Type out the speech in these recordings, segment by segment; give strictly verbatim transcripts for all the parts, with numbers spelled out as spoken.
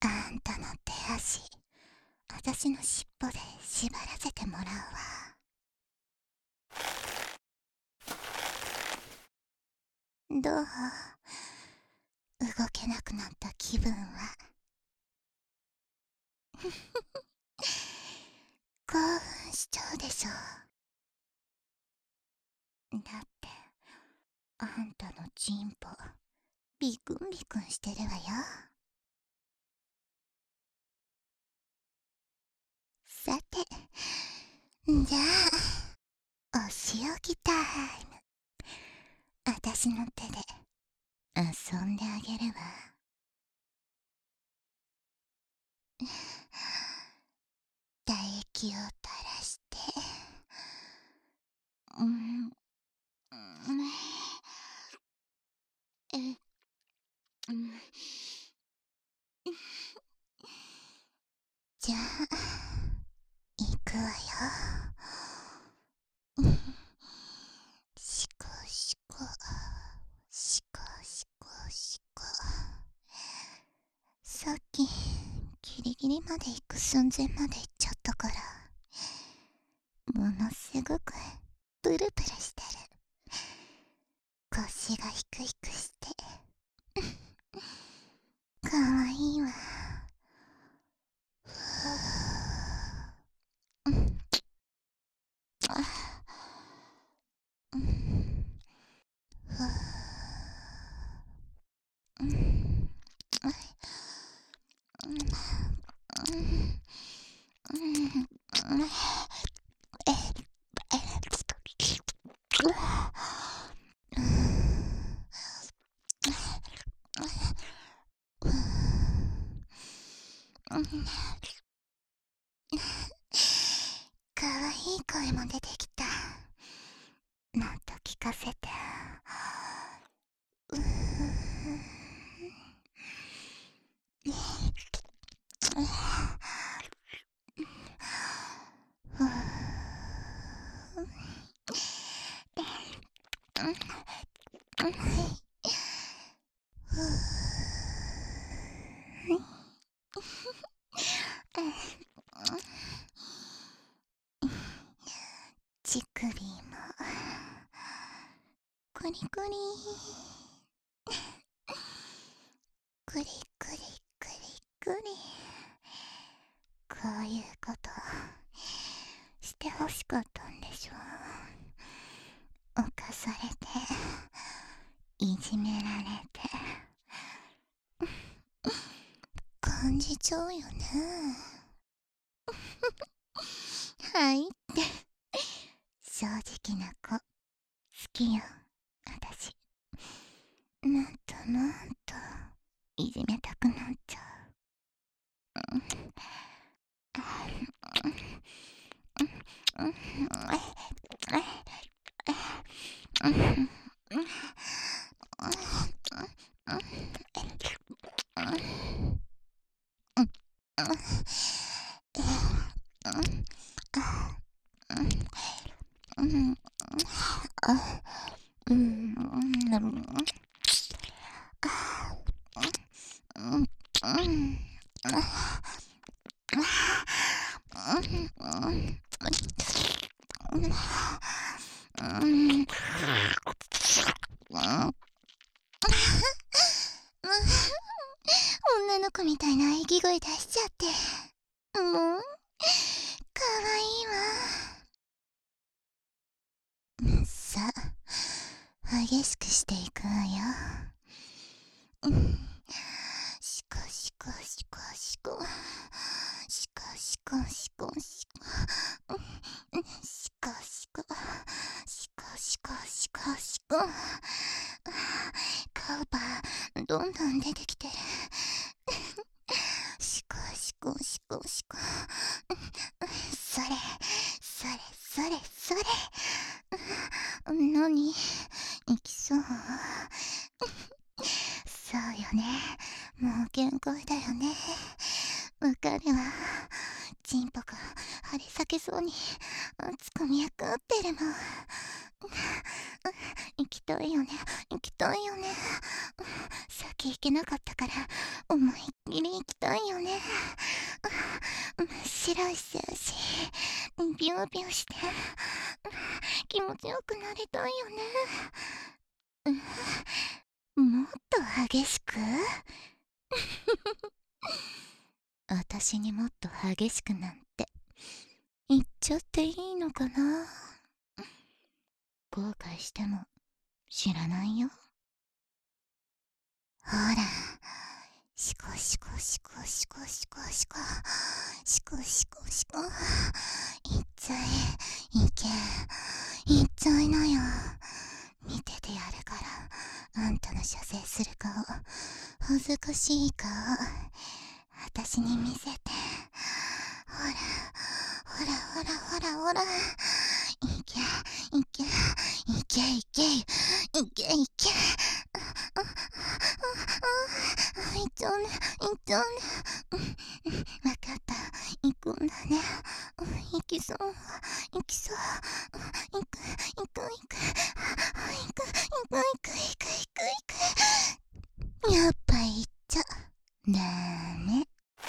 あんたの手足、あたしの尻尾で縛らせてもらうわ。どう？動けなくなった気分は？興奮しちゃうでしょ。だってあんたのチンポビクンビクンしてるわよ。さて、じゃあお仕置きタイム。あたしの手で遊んであげるわ。唾液を垂らして、うん、うん、え、うん、じゃあ行くわよ。しこしこしこしこしこ。さっきギリギリまで行く寸前まで行っちゃったから、ものすごくプルプルしてる。腰がヒクヒクしてかわいいわ。うん、あ、うん、ふう、うん、うん、うん、うん、え、え、かわいい声も出てきた。もっと聞かせて。うー乳首もクリクリクリクリクリクリ。こういうことしてほしかったんでしょ。犯されていじめられて感じちゃうよね。はいって正直な子好きよ、あたし。もっともっといじめたくなっちゃう。女の子みたいな喘ぎ声出しちゃって、もうかわいいわ。さあ激しくしていくわよ。うん、シコシコシコシコシコシコシコシコシコシコシコシコシコシコ。カバーどんどん出てきてる。シコシコシコシコ。それそれそれそれ。何？行きそう？そうよね、もう限界だよね。わかるわ。チンポが張り裂けそうに熱く脈打ってるもん。 行きたいよね、行きたいよね。さっき行けなかったから思いっきり行きたいよね。真っ白い精子ビュービューして気持ちよくなりたいよね。もっと激しく私にもっと激しくなんて言っちゃっていいのかな。後悔しても知らないよ。ほら、シコシコシコシコシコシコシコシコシコ、いっちゃえ、いけ、いっちゃいなよ。見ててやるから、あんたの射精する顔、恥ずかしい顔私に見せて。ほらほらほらほらほら、いけいけいけいけいけいけ、あああ、いっちゃうね、いっちゃうね。わかった、行くんだね。行きそう、行きそう、行く行く行く行く行く行く行く行く行く。やっぱ行っちゃダメ。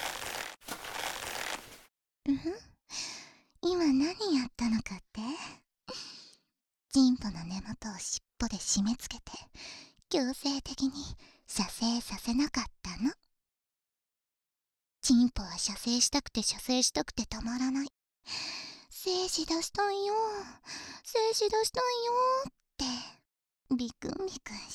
うん、今何やったのかって？チンポの根元を尻尾で締め付けて強制的に射精させなかったの。チンポは射精したくて射精したくてたまらない。精子出したいよ、精子出したいよってビクンビクンして。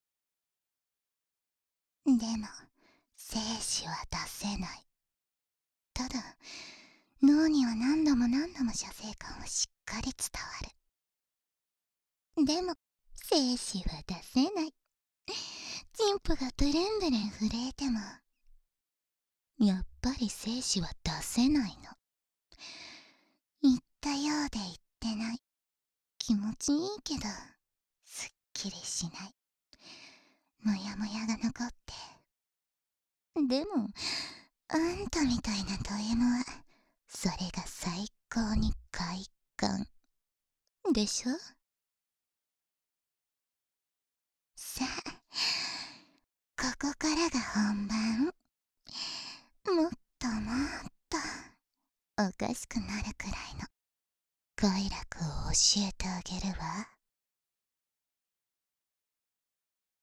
でも精子は出せない。ただ脳には何度も何度も射精感をしっかり伝わる。でも精子は出せない。チンポがブルンブルン震えてもやっぱり精子は出せないの。言ったようで言ってない。気持ちいいけどすっきりしない。モヤモヤが残って。でもあんたみたいなド M はそれが最高に快感でしょ。さあ、ここからが本番。もっともっとおかしくなるくらいの快楽を教えてあげるわ。